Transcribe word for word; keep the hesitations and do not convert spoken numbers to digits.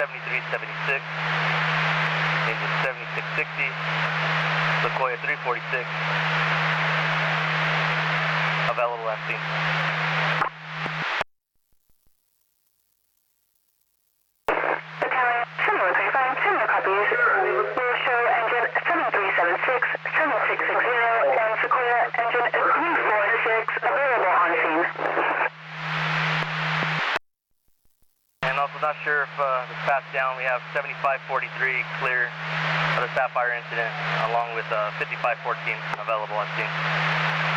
seventy-three seventy-six, engine seventy-six sixty, Sequoia three forty-six, available at scene. Similar three five, similar copies. Will show engine seven three seven six, seven six six zero, and Sequoia engine three forty-six, available on scene. And also not sure if uh, the path down, we have seventy-five forty-three clear of the Sapphire incident, along with uh, fifty-five fourteen available on scene.